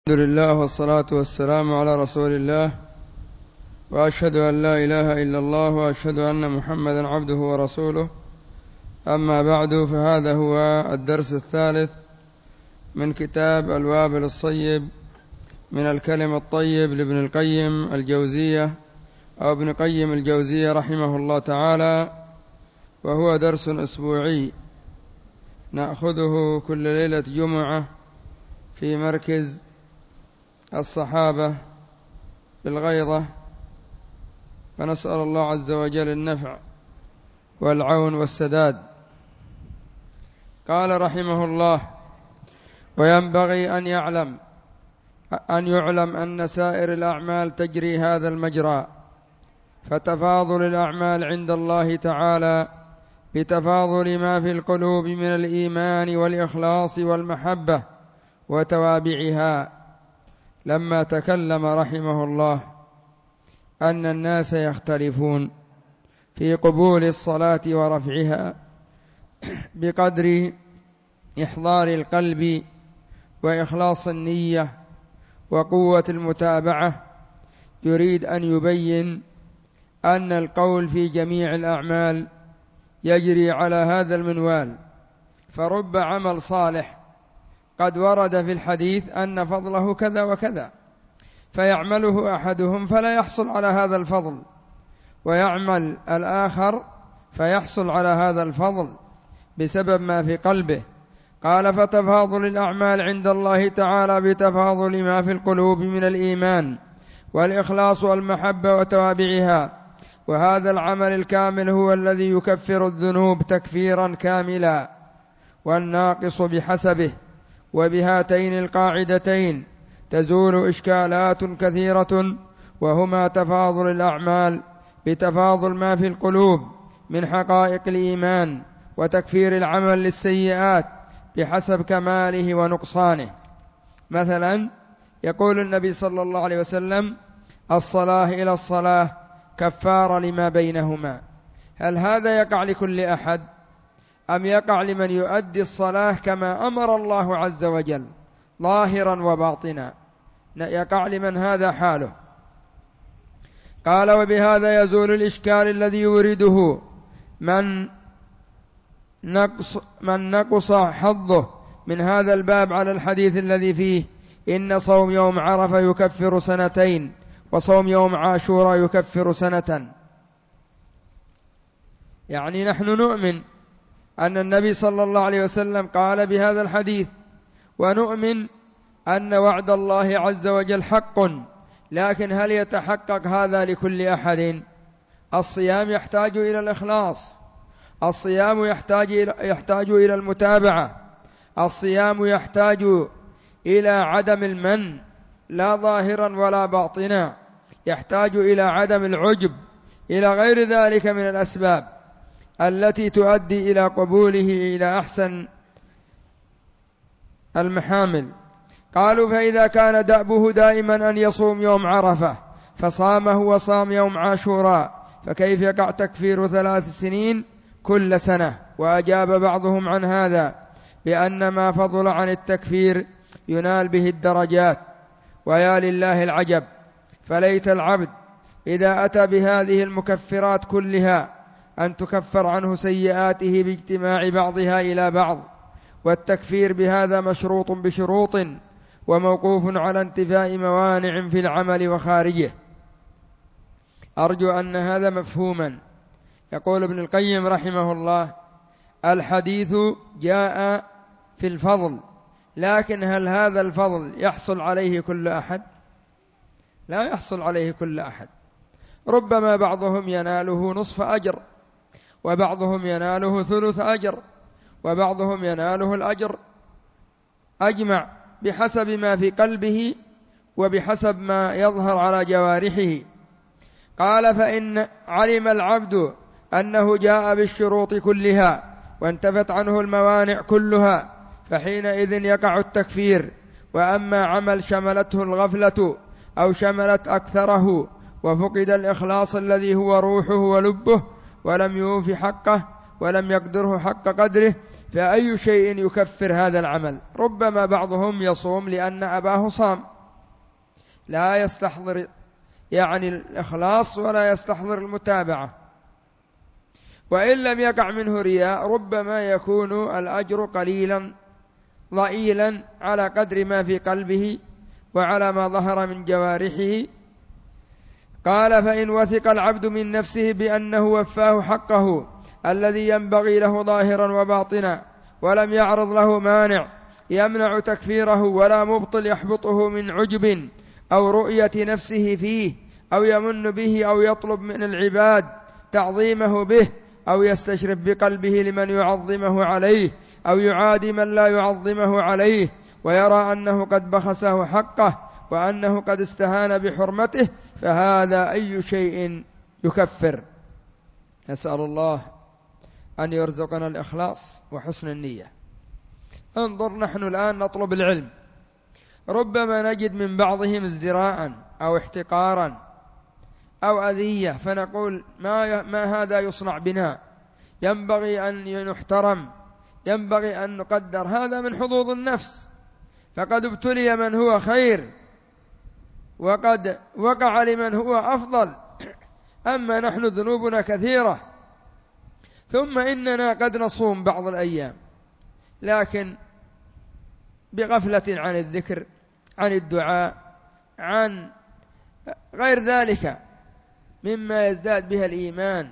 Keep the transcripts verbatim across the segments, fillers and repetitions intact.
الحمد لله والصلاة والسلام على رسول الله، وأشهد أن لا إله إلا الله وأشهد أن محمدا عبده ورسوله. أما بعد، فهذا هو الدرس الثالث من كتاب الوابل الصيب من الكلم الطيب لابن القيم الجوزية أو ابن قيم الجوزية رحمه الله تعالى، وهو درس أسبوعي نأخذه كل ليلة جمعة في مركز الصحابة بالغيضة، فنسأل الله عز وجل النفع والعون والسداد. قال رحمه الله: وينبغي أن يعلم أن يعلم أن سائر الأعمال تجري هذا المجرى، فتفاضل الأعمال عند الله تعالى بتفاضل ما في القلوب من الإيمان والإخلاص والمحبة وتوابعها، لما تكلم رحمه الله أن الناس يختلفون في قبول الصلاة ورفعها بقدر إحضار القلب وإخلاص النية وقوة المتابعة، يريد أن يبين أن القول في جميع الأعمال يجري على هذا المنوال، فرب عمل صالح قد ورد في الحديث أن فضله كذا وكذا، فيعمله أحدهم فلا يحصل على هذا الفضل، ويعمل الآخر فيحصل على هذا الفضل بسبب ما في قلبه. قال: فتفاضل الأعمال عند الله تعالى بتفاضل ما في القلوب من الإيمان والإخلاص والمحبة وتوابعها، وهذا العمل الكامل هو الذي يكفر الذنوب تكفيرا كاملا، والناقص بحسبه. وبهاتين القاعدتين تزول إشكالات كثيرة، وهما تفاضل الأعمال بتفاضل ما في القلوب من حقائق الإيمان، وتكفير العمل للسيئات بحسب كماله ونقصانه. مثلا يقول النبي صلى الله عليه وسلم: الصلاة إلى الصلاة كفارة لما بينهما. هل هذا يقع لكل أحد أم يقع لمن يؤدي الصلاة كما أمر الله عز وجل ظاهرا وباطنا؟ يقع لمن هذا حاله. قال: وبهذا يزول الإشكال الذي يورده من نقص, من نقص حظه من هذا الباب على الحديث الذي فيه إن صوم يوم عرفة يكفر سنتين، وصوم يوم عاشوراء يكفر سنة. يعني نحن نؤمن أن النبي صلى الله عليه وسلم قال بهذا الحديث، ونؤمن أن وعد الله عز وجل حق، لكن هل يتحقق هذا لكل أحد؟ الصيام يحتاج إلى الإخلاص، الصيام يحتاج إلى, يحتاج إلى المتابعة، الصيام يحتاج إلى عدم المن لا ظاهرا ولا باطنا، يحتاج إلى عدم العجب، إلى غير ذلك من الأسباب التي تؤدي إلى قبوله إلى أحسن المحامل. قالوا: فإذا كان دأبه دائما أن يصوم يوم عرفة فصامه وصام يوم عاشوراء، فكيف يقع تكفير ثلاث سنين كل سنة؟ وأجاب بعضهم عن هذا بأن ما فضل عن التكفير ينال به الدرجات. ويا لله العجب، فليت العبد إذا أتى بهذه المكفرات كلها أن تكفر عنه سيئاته باجتماع بعضها إلى بعض. والتكفير بهذا مشروط بشروط، وموقوف على انتفاء موانع في العمل وخارجه. أرجو أن هذا مفهوما. يقول ابن القيم رحمه الله: الحديث جاء في الفضل، لكن هل هذا الفضل يحصل عليه كل أحد؟ لا يحصل عليه كل أحد. ربما بعضهم يناله نصف أجر، وبعضهم يناله ثلث أجر، وبعضهم يناله الأجر أجمع بحسب ما في قلبه وبحسب ما يظهر على جوارحه. قال: فإن علم العبد أنه جاء بالشروط كلها وانتفت عنه الموانع كلها، فحينئذ يقع التكفير. وأما عمل شملته الغفلة أو شملت أكثره وفقد الإخلاص الذي هو روحه ولبه ولم يوف حقه ولم يقدره حق قدره، فأي شيء يكفر هذا العمل؟ ربما بعضهم يصوم لأن أباه صام، لا يستحضر يعني الإخلاص ولا يستحضر المتابعة، وإن لم يقع منه رياء ربما يكون الأجر قليلا ضئيلا على قدر ما في قلبه وعلى ما ظهر من جوارحه. قال: فإن وثق العبد من نفسه بأنه وفاه حقه الذي ينبغي له ظاهرا وباطنا، ولم يعرض له مانع يمنع تكفيره ولا مبطل يحبطه من عجب أو رؤية نفسه فيه، أو يمن به، أو يطلب من العباد تعظيمه به، أو يستشرف بقلبه لمن يعظمه عليه، أو يعادي من لا يعظمه عليه، ويرى أنه قد بخسه حقه وأنه قد استهان بحرمته، فهذا أي شيء يكفر. نسأل الله أن يرزقنا الإخلاص وحسن النية. انظر، نحن الآن نطلب العلم، ربما نجد من بعضهم ازدراء أو احتقارا أو أذية، فنقول ما, ما هذا يصنع بنا، ينبغي أن نحترم، ينبغي أن نقدر. هذا من حظوظ النفس، فقد ابتلي من هو خير وقد وقع لمن هو أفضل، أما نحن ذنوبنا كثيرة، ثم إننا قد نصوم بعض الأيام لكن بغفلة عن الذكر، عن الدعاء، عن غير ذلك مما يزداد بها الإيمان.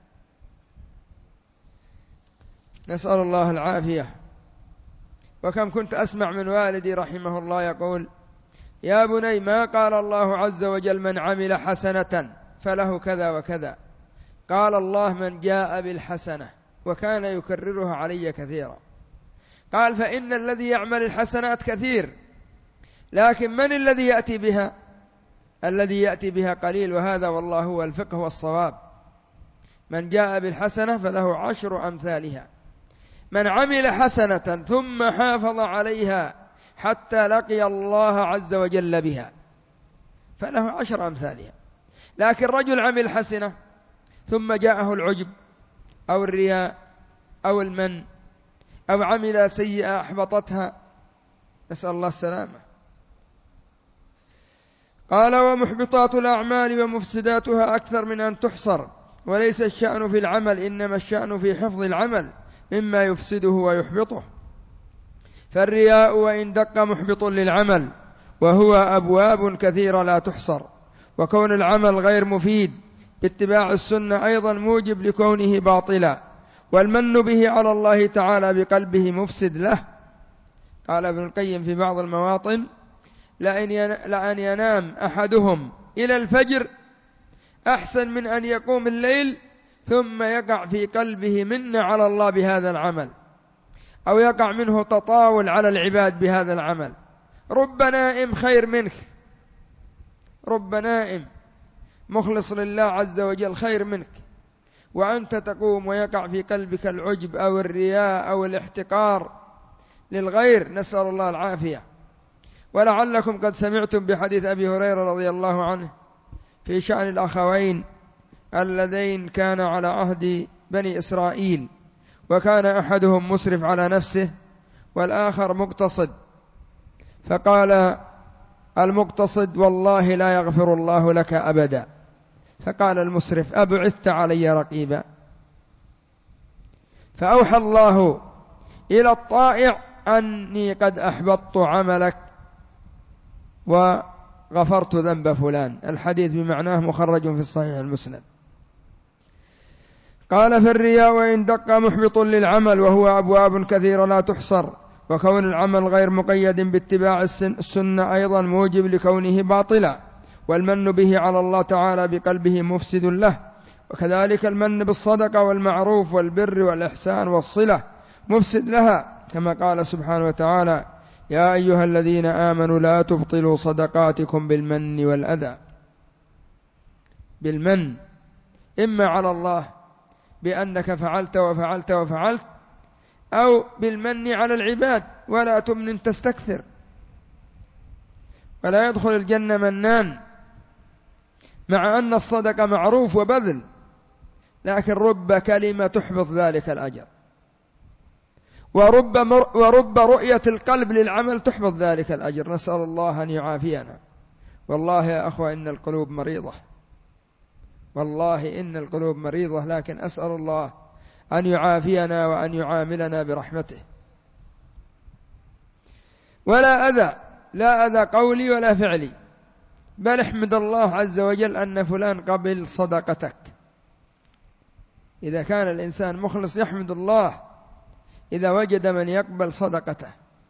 نسأل الله العافية. وكم كنت أسمع من والدي رحمه الله يقول: يا بني، ما قال الله عز وجل من عمل حسنة فله كذا وكذا، قال الله من جاء بالحسنة، وكان يكررها علي كثيرا. قال: فإن الذي يعمل الحسنات كثير، لكن من الذي يأتي بها؟ الذي يأتي بها قليل، وهذا والله هو الفقه والصواب. من جاء بالحسنة فله عشر أمثالها، من عمل حسنة ثم حافظ عليها حتى لقي الله عز وجل بها فله عشر أمثالها. لكن رجل عمل حسنة ثم جاءه العجب أو الرياء أو المن أو عمل سيئة أحبطتها، نسأل الله السلامة. قال: ومحبطات الأعمال ومفسداتها أكثر من أن تحصر، وليس الشأن في العمل، إنما الشأن في حفظ العمل مما يفسده ويحبطه. فالرياء وإن دق محبط للعمل، وهو أبواب كثيرة لا تحصر. وكون العمل غير مفيد باتباع السنة أيضا موجب لكونه باطلا، والمن به على الله تعالى بقلبه مفسد له. قال ابن القيم في بعض المواطن: لأن ينام أحدهم إلى الفجر أحسن من أن يقوم الليل ثم يقع في قلبه منة على الله بهذا العمل، أو يقع منه تطاول على العباد بهذا العمل. رب نائم خير منك، رب نائم مخلص لله عز وجل خير منك، وأنت تقوم ويقع في قلبك العجب أو الرياء أو الاحتقار للغير، نسأل الله العافية. ولعلكم قد سمعتم بحديث أبي هريرة رضي الله عنه في شأن الأخوين اللذين كان على عهد بني إسرائيل، وكان أحدهم مسرف على نفسه والآخر مقتصد، فقال المقتصد: والله لا يغفر الله لك أبدا. فقال المسرف: أبعثت علي رقيبا؟ فأوحى الله إلى الطائع أني قد أحبطت عملك وغفرت ذنب فلان. الحديث بمعناه مخرج في الصحيح المسند. قال: فالرياء وإن دق محبط للعمل، وهو أبواب كثيرة لا تحصر. وكون العمل غير مقيد باتباع السنة أيضا موجب لكونه باطلا، والمن به على الله تعالى بقلبه مفسد له. وكذلك المن بالصدقة والمعروف والبر والإحسان والصلة مفسد لها، كما قال سبحانه وتعالى: يا أيها الذين آمنوا لا تبطلوا صدقاتكم بالمن والأذى. بالمن إما على الله بأنك فعلت وفعلت وفعلت، أو بالمن على العباد: ولا تمنن تستكثر. ولا يدخل الجنة منان، مع أن الصدقة معروف وبذل، لكن رب كلمة تحبط ذلك الأجر، ورب, ورب رؤية القلب للعمل تحبط ذلك الأجر. نسأل الله أن يعافينا. والله يا أخوة إن القلوب مريضة، والله إن القلوب مريضة، لكن أسأل الله أن يعافينا وأن يعاملنا برحمته. ولا أذى، لا أذى قولي ولا فعلي، بل احمد الله عز وجل أن فلان قبل صدقتك. إذا كان الإنسان مخلص يحمد الله إذا وجد من يقبل صدقته،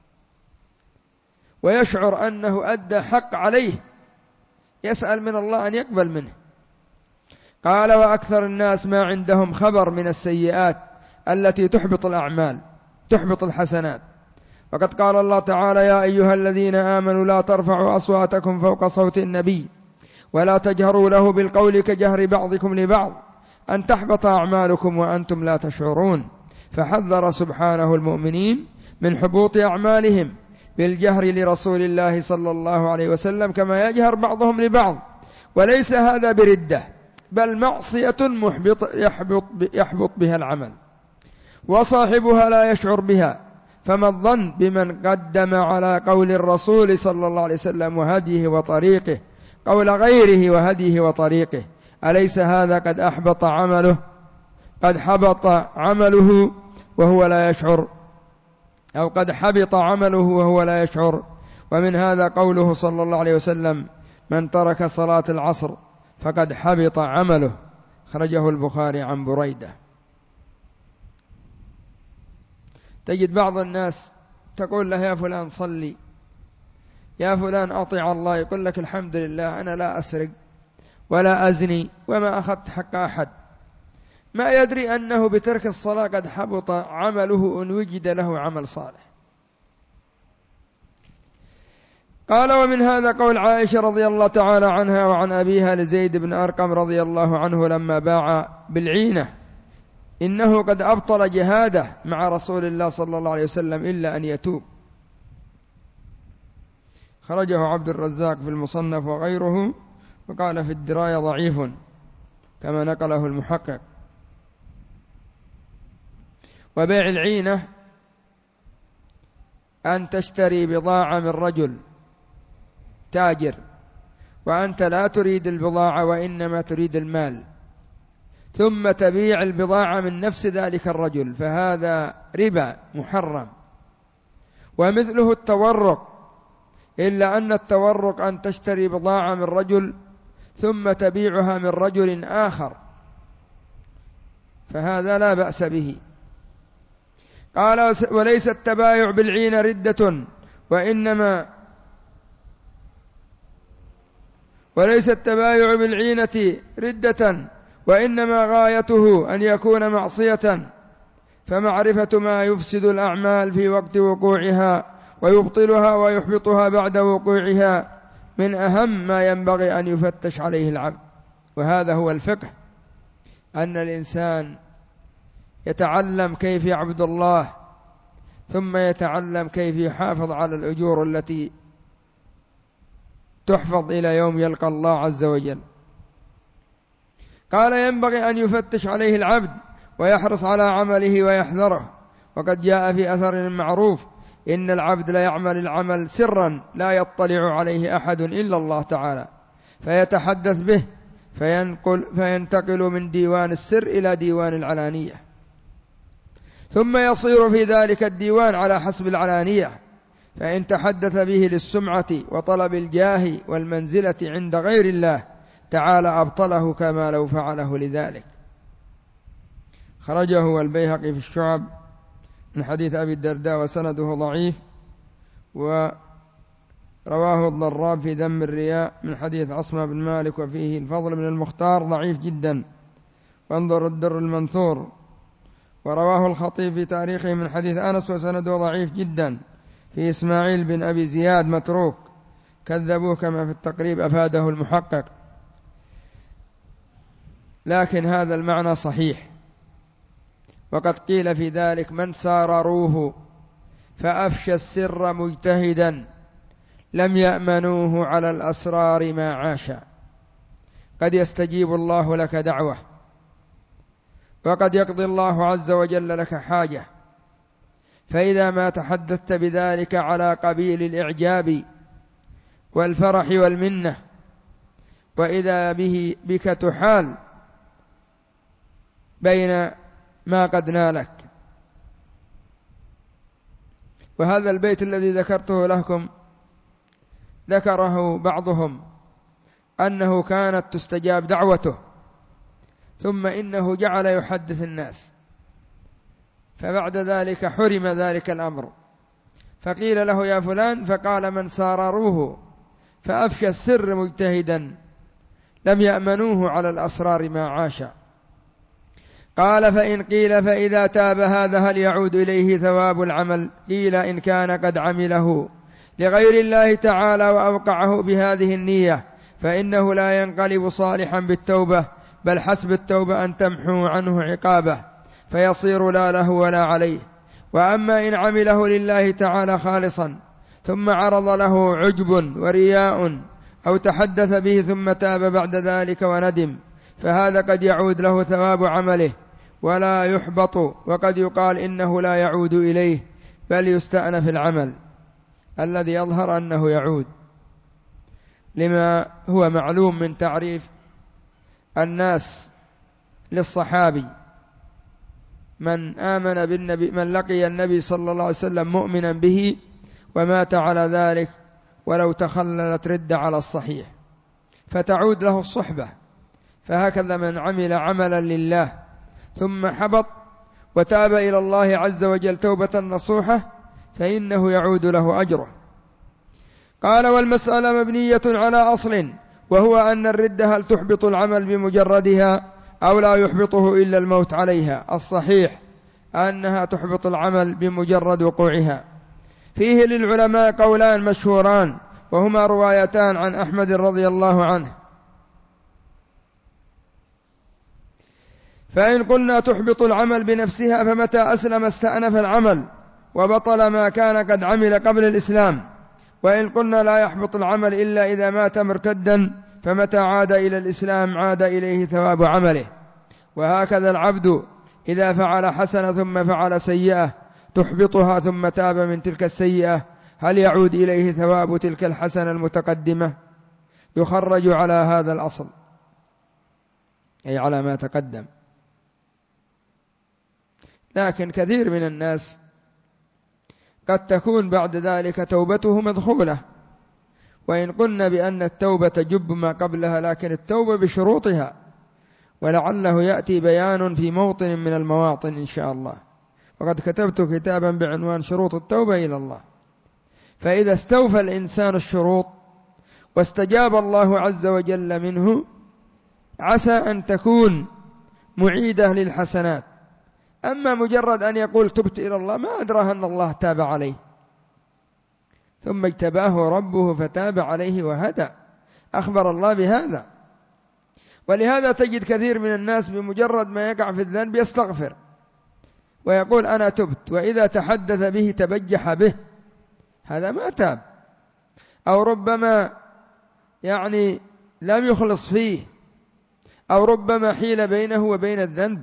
ويشعر أنه أدى حق عليه، يسأل من الله أن يقبل منه. قال: وأكثر الناس ما عندهم خبر من السيئات التي تحبط الأعمال، تحبط الحسنات. وقد قال الله تعالى: يا أيها الذين آمنوا لا ترفعوا أصواتكم فوق صوت النبي ولا تجهروا له بالقول كجهر بعضكم لبعض أن تحبط أعمالكم وأنتم لا تشعرون. فحذر سبحانه المؤمنين من حبوط أعمالهم بالجهر لرسول الله صلى الله عليه وسلم كما يجهر بعضهم لبعض. وليس هذا بردة، بل معصية محبط يحبط, يحبط بها العمل، وصاحبها لا يشعر بها. فما الظن بمن قدم على قول الرسول صلى الله عليه وسلم وهديه وطريقه قول غيره وهديه وطريقه؟ أليس هذا قد أحبط عمله، قد حبط عمله وهو لا يشعر، أو قد حبط عمله وهو لا يشعر؟ ومن هذا قوله صلى الله عليه وسلم: من ترك صلاة العصر فقد حبط عمله. خرجه البخاري عن بريدة. تجد بعض الناس تقول له: يا فلان صلي، يا فلان أطيع الله، يقول لك: الحمد لله أنا لا أسرق ولا أزني وما أخذت حق أحد. ما يدري أنه بترك الصلاة قد حبط عمله إن وجد له عمل صالح. قال: ومن هذا قول عائشة رضي الله تعالى عنها وعن أبيها لزيد بن أرقم رضي الله عنه لما باع بالعينة: إنه قد أبطل جهاده مع رسول الله صلى الله عليه وسلم إلا أن يتوب. خرجه عبد الرزاق في المصنف وغيره، وقال في الدراية ضعيف كما نقله المحقق. وبيع العينة أن تشتري بضاعة من رجل تاجر وأنت لا تريد البضاعة وإنما تريد المال، ثم تبيع البضاعة من نفس ذلك الرجل، فهذا ربا محرم. ومثله التورق، إلا أن التورق أن تشتري بضاعة من رجل ثم تبيعها من رجل آخر، فهذا لا بأس به. قال: وليس التبايع بالعين ردة، وإنما وليس التبايع بالعينة ردة وإنما غايته أن يكون معصية، فمعرفة ما يفسد الأعمال في وقت وقوعها ويبطلها ويحبطها بعد وقوعها من أهم ما ينبغي أن يفتش عليه العبد. وهذا هو الفقه، أن الإنسان يتعلم كيف يعبد الله، ثم يتعلم كيف يحافظ على الأجور التي تحفظ إلى يوم يلقى الله عز وجل. قال: ينبغي أن يفتش عليه العبد ويحرص على عمله ويحذره. وقد جاء في أثر معروف: إن العبد لا يعمل العمل سرا لا يطلع عليه أحد إلا الله تعالى، فيتحدث به فينقل فينتقل من ديوان السر إلى ديوان العلانية، ثم يصير في ذلك الديوان على حسب العلانية، فإن تحدث به للسمعة وطلب الجاه والمنزلة عند غير الله تعالى أبطله كما لو فعله لذلك. خرجه البيهقي في الشعب من حديث أبي الدرداء وسنده ضعيف، ورواه الضراب في ذم الرياء من حديث عصمة بن مالك، وفيه الفضل بن المختار ضعيف جدا، وانظر الدر المنثور. ورواه الخطيب في تاريخه من حديث أنس وسنده ضعيف جدا، في إسماعيل بن أبي زياد متروك كذبوه كما في التقريب أفاده المحقق. لكن هذا المعنى صحيح، وقد قيل في ذلك: من سارروه فأفشى السر مجتهدا لم يأمنوه على الأسرار ما عاشا. قد يستجيب الله لك دعوة وقد يقضي الله عز وجل لك حاجة، فإذا ما تحدثت بذلك على قبيل الإعجاب والفرح والمنة، وإذا به بك تحال بين ما قد نالك. وهذا البيت الذي ذكرته لكم ذكره بعضهم أنه كانت تستجاب دعوته، ثم إنه جعل يحدث الناس، فبعد ذلك حرم ذلك الأمر، فقيل له يا فلان، فقال من سارروه فأفشى السر مجتهدا لم يأمنوه على الأسرار ما عاش. قال فإن قيل فإذا تاب هذا هل يعود إليه ثواب العمل؟ قيل إن كان قد عمله لغير الله تعالى وأوقعه بهذه النية فإنه لا ينقلب صالحا بالتوبة، بل حسب التوبة أن تمحو عنه عقابه فيصير لا له ولا عليه. وأما إن عمله لله تعالى خالصا ثم عرض له عجب ورياء أو تحدث به ثم تاب بعد ذلك وندم، فهذا قد يعود له ثواب عمله ولا يحبط، وقد يقال إنه لا يعود إليه بل يستأنف العمل، الذي يظهر أنه يعود، لما هو معلوم من تعريف الناس للصحابي: من آمن بالنبي من لقي النبي صلى الله عليه وسلم مؤمنا به ومات على ذلك ولو تخللت ردة على الصحيح، فتعود له الصحبة. فهكذا من عمل عملا لله ثم حبط وتاب إلى الله عز وجل توبة نصوحة فإنه يعود له أجره. قال والمسألة مبنية على أصل، وهو أن الردة هل تحبط العمل بمجردها أو لا يحبطه إلا الموت عليها؟ الصحيح أنها تحبط العمل بمجرد وقوعها. فيه للعلماء قولان مشهوران، وهما روايتان عن أحمد رضي الله عنه. فإن قلنا تحبط العمل بنفسها فمتى أسلم استأنف العمل وبطل ما كان قد عمل قبل الإسلام. وإن قلنا لا يحبط العمل إلا إذا مات مرتدا فمتى عاد إلى الإسلام عاد إليه ثواب عمله. وهكذا العبد إذا فعل حسنة ثم فعل سيئة تحبطها ثم تاب من تلك السيئة هل يعود إليه ثواب تلك الحسنة المتقدمة؟ يخرج على هذا الأصل، أي على ما تقدم. لكن كثير من الناس قد تكون بعد ذلك توبته مدخولة، وإن قلنا بأن التوبة تجب ما قبلها، لكن التوبة بشروطها، ولعله يأتي بيان في موطن من المواطن إن شاء الله. وقد كتبت كتابا بعنوان شروط التوبة إلى الله. فإذا استوفى الإنسان الشروط واستجاب الله عز وجل منه عسى أن تكون معيدة للحسنات. أما مجرد أن يقول تبت إلى الله ما أدراه أن الله تاب عليه، ثم اجتباه ربه فتاب عليه وهدى، أخبر الله بهذا. ولهذا تجد كثير من الناس بمجرد ما يقع في الذنب يستغفر ويقول أنا تبت، وإذا تحدث به تبجح به، هذا ما تاب، أو ربما يعني لم يخلص فيه، أو ربما حيل بينه وبين الذنب.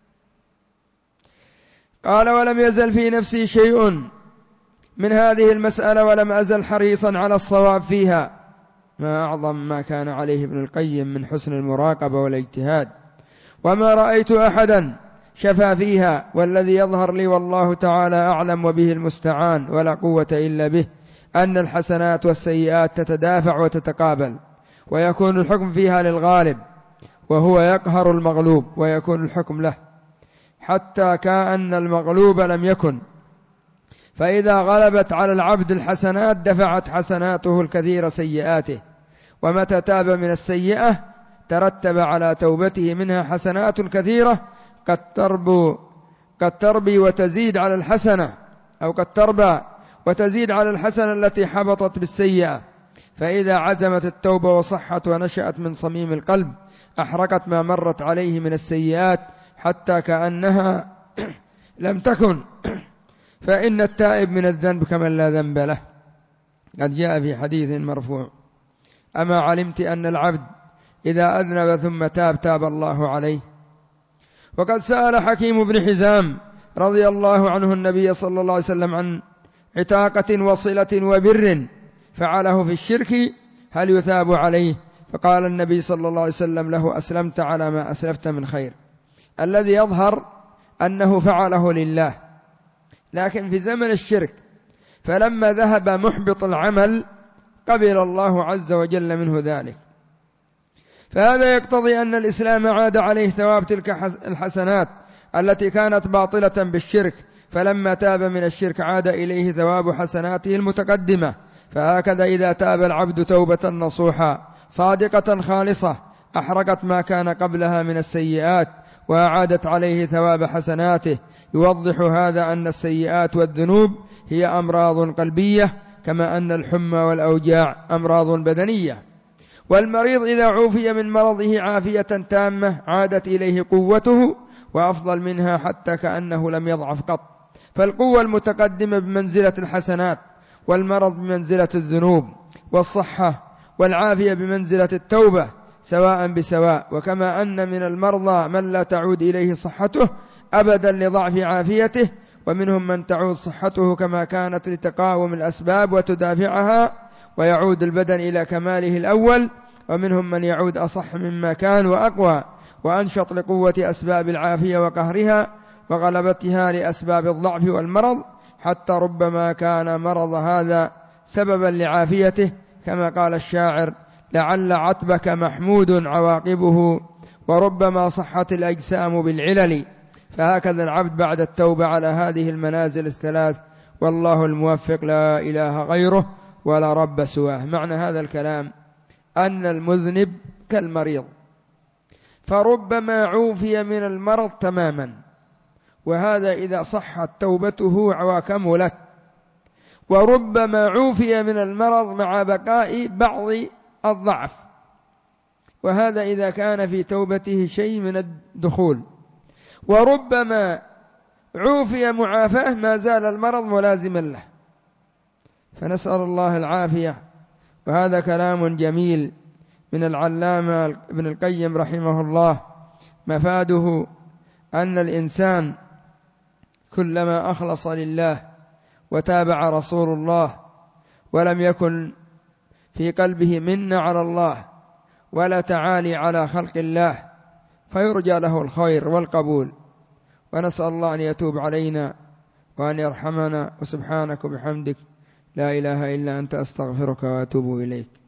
قال ولم يزل في نفسي شيء من هذه المسألة ولم أزل حريصا على الصواب فيها، ما أعظم ما كان عليه ابن القيم من حسن المراقبة والاجتهاد. وما رأيت أحدا شفى فيها، والذي يظهر لي والله تعالى أعلم وبه المستعان ولا قوة إلا به أن الحسنات والسيئات تتدافع وتتقابل، ويكون الحكم فيها للغالب وهو يقهر المغلوب، ويكون الحكم له حتى كأن المغلوب لم يكن. فإذا غلبت على العبد الحسنات دفعت حسناته الكثير سيئاته، ومتى تاب من السيئة ترتب على توبته منها حسنات كثيرة قد تربو قد تربي وتزيد على الحسنة، أو قد تربى وتزيد على الحسنة التي حبطت بالسيئة. فإذا عزمت التوبة وصحت ونشأت من صميم القلب أحرقت ما مرت عليه من السيئات حتى كأنها لم تكن. فإن التائب من الذنب كمن لا ذنب له. قد جاء في حديث مرفوع: أما علمت أن العبد إذا أذنب ثم تاب تاب الله عليه؟ وقد سأل حكيم بن حزام رضي الله عنه النبي صلى الله عليه وسلم عن عتاقة وصلة وبر فعله في الشرك هل يثاب عليه؟ فقال النبي صلى الله عليه وسلم له: أسلمت على ما أسلفت من خير. الذي يظهر أنه فعله لله، لكن في زمن الشرك فلما ذهب محبط العمل قبل الله عز وجل منه ذلك. فهذا يقتضي أن الإسلام عاد عليه ثواب تلك الحسنات التي كانت باطلة بالشرك، فلما تاب من الشرك عاد إليه ثواب حسناته المتقدمة. فهكذا إذا تاب العبد توبة نصوحا صادقة خالصة أحرقت ما كان قبلها من السيئات وأعادت عليه ثواب حسناته. يوضح هذا أن السيئات والذنوب هي أمراض قلبية، كما أن الحمى والأوجاع أمراض بدنية. والمريض إذا عوفي من مرضه عافية تامة عادت إليه قوته وأفضل منها حتى كأنه لم يضعف قط. فالقوة المتقدمة بمنزلة الحسنات، والمرض بمنزلة الذنوب، والصحة والعافية بمنزلة التوبة، سواء بسواء. وكما أن من المرضى من لا تعود إليه صحته أبدا لضعف عافيته، ومنهم من تعود صحته كما كانت لتقاوم الأسباب وتدافعها ويعود البدن إلى كماله الأول، ومنهم من يعود أصح مما كان وأقوى وأنشط لقوة أسباب العافية وقهرها وغلبتها لأسباب الضعف والمرض، حتى ربما كان مرض هذا سببا لعافيته، كما قال الشاعر: لعل عتبك محمود عواقبه وربما صحت الأجسام بالعلل. فهكذا العبد بعد التوبة على هذه المنازل الثلاث، والله الموفق لا إله غيره ولا رب سواه. معنى هذا الكلام أن المذنب كالمريض، فربما عوفي من المرض تماما، وهذا إذا صحت توبته وكملت، وربما عوفي من المرض مع بقاء بعض الضعف، وهذا إذا كان في توبته شيء من الدخول، وربما عوفي معافاه ما زال المرض ملازما له. فنسأل الله العافية. وهذا كلام جميل من العلامة ابن القيم رحمه الله، مفاده أن الإنسان كلما أخلص لله وتابع رسول الله ولم يكن في قلبه منة على الله ولا تعالي على خلق الله فيرجى له الخير والقبول. ونسأل الله أن يتوب علينا وأن يرحمنا. وسبحانك وبحمدك لا إله إلا أنت أستغفرك وأتوب إليك.